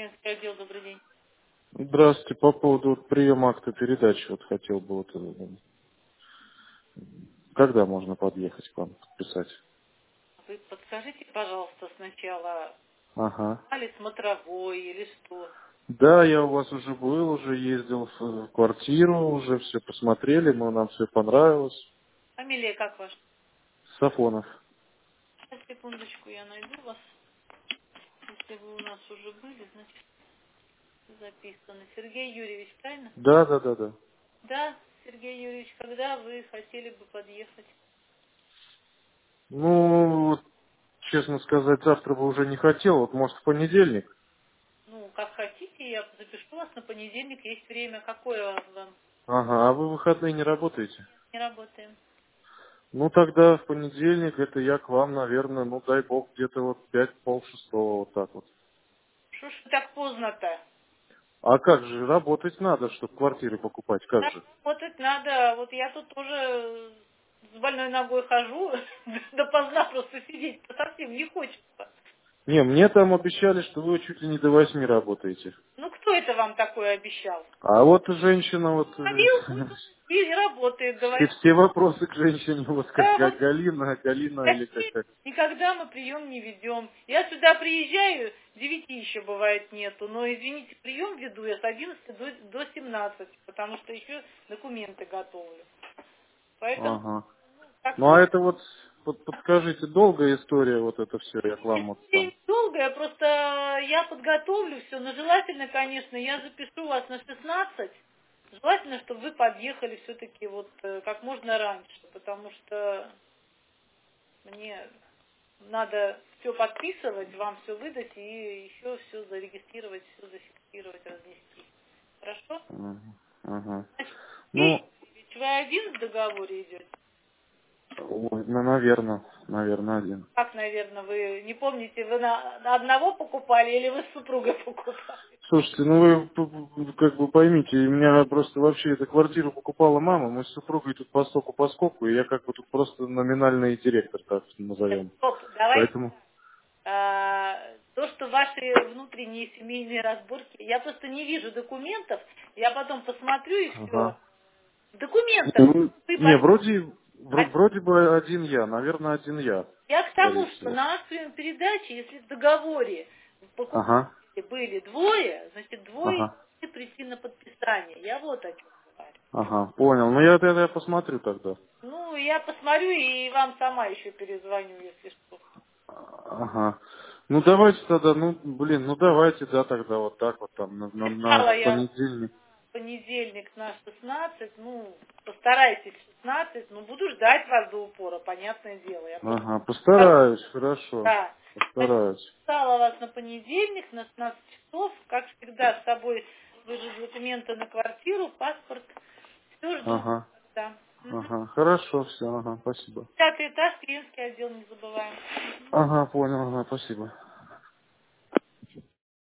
Клиентский отдел, добрый день. Здравствуйте, по поводу вот приема акта передачи, вот хотел бы вот, когда можно подъехать к вам подписать? Вы подскажите, пожалуйста, сначала, Ага. али смотровой или что? Да, я у вас уже был, уже ездил в квартиру, уже все посмотрели, нам все понравилось. Фамилия как ваша? Сафонов. Сейчас, секундочку, я найду вас. Если вы у нас уже были, значит, записано. Сергей Юрьевич, правильно? Да, да, да, да. Да, Сергей Юрьевич, когда вы хотели бы подъехать? Ну, вот, честно сказать, завтра бы уже не хотел, вот может в понедельник. Ну, как хотите, я запишу вас на понедельник, есть время. Какое вам? Ага, а вы в выходные не работаете? Не работаем. Ну, тогда в понедельник это я к вам, наверное, ну, дай бог, где-то вот 5-5:30, вот так вот. Что ж так поздно-то? А как же, работать надо, чтобы квартиры покупать, как Да, же? работать надо. Вот я тут тоже с больной ногой хожу, допоздна просто сидеть совсем не хочется. Не, мне там обещали, что вы чуть ли не до 8 работаете. Ну, кто это вам такое обещал? А вот женщина, вот Ходил, и работает, все, говорит. все вопросы к женщине, вот как Да, вот Галина или как, такие как. никогда мы прием не ведем. Я сюда приезжаю, 9 еще бывает нету, но, извините, прием веду я с 11 до 17, потому что еще документы готовлю. Поэтому Ага. Ну как-то а это вот, подскажите, долгая история, вот это все, я к вам вот там. долгое, просто я подготовлю все, но желательно, конечно, я запишу вас на 16. Желательно, чтобы вы подъехали все-таки вот как можно раньше, потому что мне надо все подписывать, вам все выдать и еще все зарегистрировать, все зафиксировать, разнести. Хорошо? Ага. Ага. Значит, Ну, ведь вы один в договоре идете? ой, ну, наверное, один. Как, наверное, вы не помните, вы на одного покупали или вы с супругой покупали? Слушайте, ну вы как бы поймите, у меня просто вообще эту квартиру покупала мама, мы с супругой тут поскоку, и я как бы тут просто номинальный директор, так назовем. Стоп, давайте. Поэтому, То, что ваши внутренние семейные разборки, я просто не вижу документов, я потом посмотрю и все. ага. Документов Ну, вы не, под- вроде бы один я, наверное, один я, Я к скорее тому, что всего. на акцию передачи, если в договоре Ага, покупатели были двое, значит двое ага, должны прийти на подписание. Я вот о чем говорю. ага, понял. Ну я посмотрю тогда. Ну, я посмотрю и вам сама еще перезвоню, если что. Ага. Ну давайте тогда, ну блин, ну давайте, да, тогда вот так вот там на Написала я понедельник. понедельник на 16, ну, постарайтесь 16, ну, буду ждать вас до упора, понятное дело. Я просто... Ага, постараюсь, хорошо. Да. Постараюсь. Написала вас на понедельник на 16 часов, как всегда, с собой выжу документы на квартиру, паспорт. Все жду. Ага, Да. ага, хорошо, все, ага, спасибо. 5-й этаж, клиентский отдел, не забываем. Ага, понял, ага, спасибо.